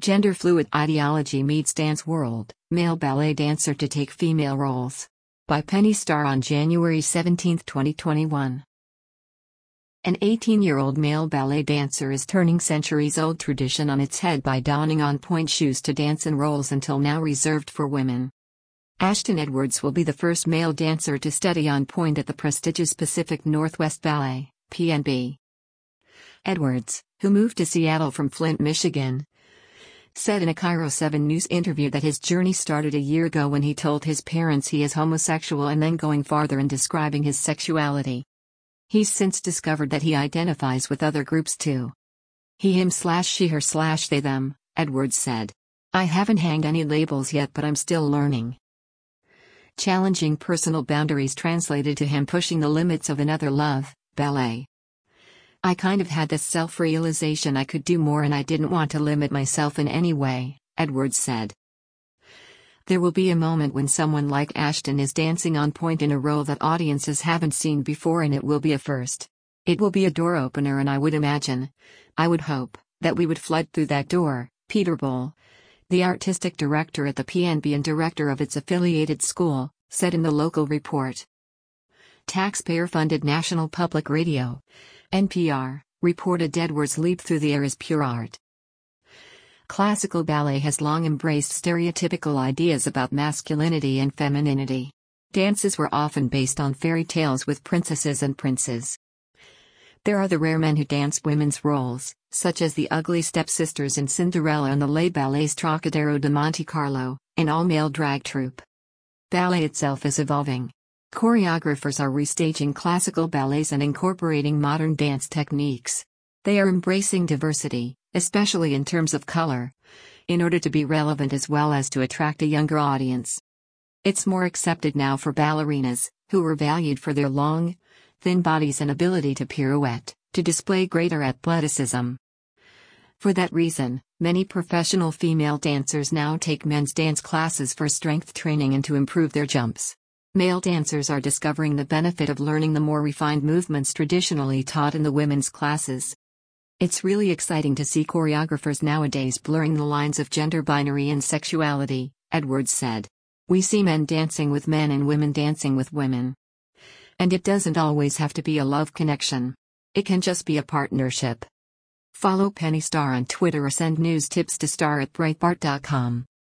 Gender fluid ideology meets dance world, male ballet dancer to take female roles. By Penny Starr on January 17, 2021. An 18-year-old male ballet dancer is turning centuries-old tradition on its head by donning on-point shoes to dance in roles until now reserved for women. Ashton Edwards will be the first male dancer to study on point at the prestigious Pacific Northwest Ballet, PNB. Edwards, who moved to Seattle from Flint, Michigan, said in a KIRO 7 News interview that his journey started a year ago when he told his parents he is homosexual and then going farther in describing his sexuality. He's since discovered that he identifies with other groups too. He/him/she/her/they/them, Edwards said. I haven't hanged any labels yet, but I'm still learning. Challenging personal boundaries translated to him pushing the limits of another love, ballet. I kind of had this self-realization I could do more and I didn't want to limit myself in any way, Edwards said. There will be a moment when someone like Ashton is dancing on point in a role that audiences haven't seen before, and it will be a first. It will be a door opener, and I would hope, that we would flood through that door, Peter Bull, the artistic director at the PNB and director of its affiliated school, said in the local report. Taxpayer-funded National Public Radio, NPR, reported Edwards' leap through the air is pure art. Classical ballet has long embraced stereotypical ideas about masculinity and femininity. Dances were often based on fairy tales with princesses and princes. There are the rare men who dance women's roles, such as the ugly stepsisters in Cinderella and the Les Ballets Trocadero de Monte Carlo, an all-male drag troupe. Ballet itself is evolving. Choreographers are restaging classical ballets and incorporating modern dance techniques. They are embracing diversity, especially in terms of color, in order to be relevant as well as to attract a younger audience. It's more accepted now for ballerinas, who were valued for their long, thin bodies and ability to pirouette, to display greater athleticism. For that reason, many professional female dancers now take men's dance classes for strength training and to improve their jumps. Male dancers are discovering the benefit of learning the more refined movements traditionally taught in the women's classes. It's really exciting to see choreographers nowadays blurring the lines of gender binary and sexuality, Edwards said. We see men dancing with men and women dancing with women. And it doesn't always have to be a love connection. It can just be a partnership. Follow Penny Starr on Twitter or send news tips to star@breitbart.com.